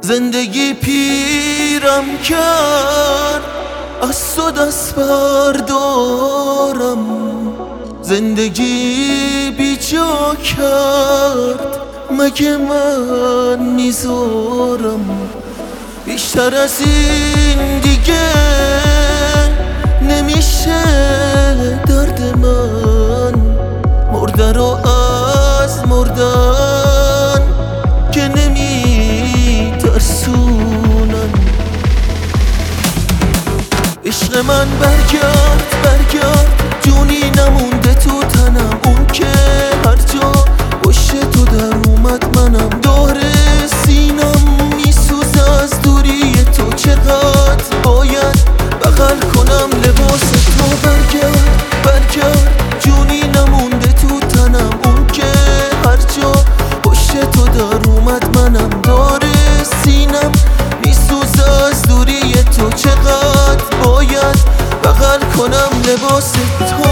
زندگی پیرم کرد، از تو دست بردارم. زندگی بی جا کرد، مگه من میذارم؟ بیشتر از این دیگه نمیشه درد من. مرده رو از مردن که نمیترسونن. عشق من برگرد برگرد، جونی نمونده تو تنم. اون که هر جا پشت تو در اومد منم. دور سینم میسوزه از دوری تو، چقدر باید بغل کنم لباس تو. برگرد برگرد، جونی نمونده تو تنم. اون که هر جا پشت تو در اومد منم. دور سینم میسوزه از دوری تو، چقدر باید بغل کنم لباس تو.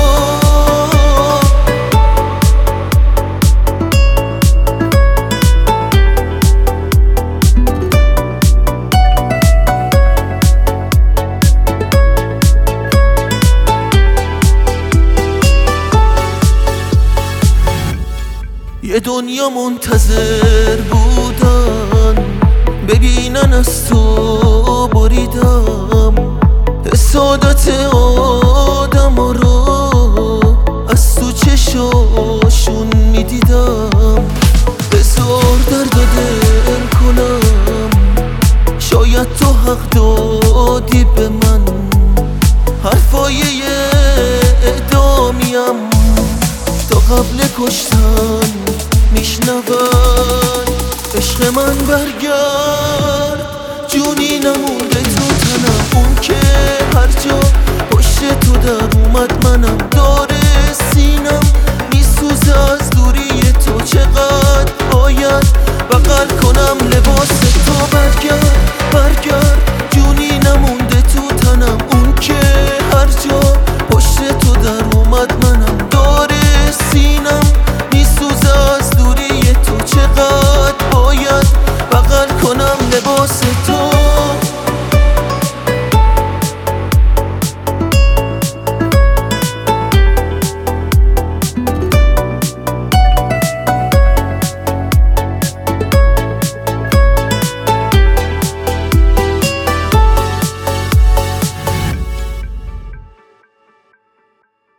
یه دنیا منتظر بودن ببینن از تو بریدم. سعادت آدم رو از تو چشاشون میدیدم. بذار درد دل کنم، شاید تو حق دادی به من. حرفای اعدامیم تا قبل کشتن میشنون. عشق من برگرد، جونی نمونده تو تنم. اون که هر جا پشت تو در اومد من.